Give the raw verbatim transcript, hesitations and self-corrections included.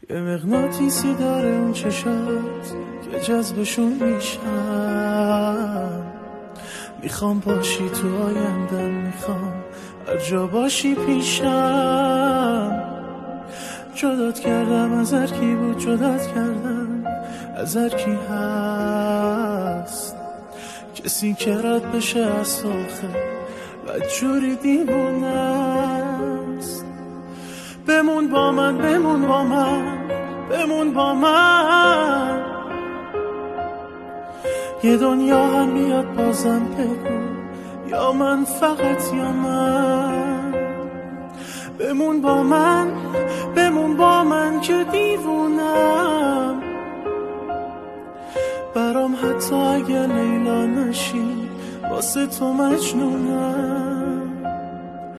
یه مغناطیسی داره اون چشات که جذبشون میشم. میخوام باشی تو آیندم، میخوام هر جا باشی پیشم. جدات کردم از هر کی بود، جدات کردم از هر کی هست. کسی که رد بشه از آخه بدجوری دیوونه است. بمون با من، بمون با من، بمون با من. یه دنیا هم میاد بازم بگو، یا من فقط یا من. بمون با من، بمون با من که دیوونم. برام حتی اگه لیلا نشی واسه تو مجنونم.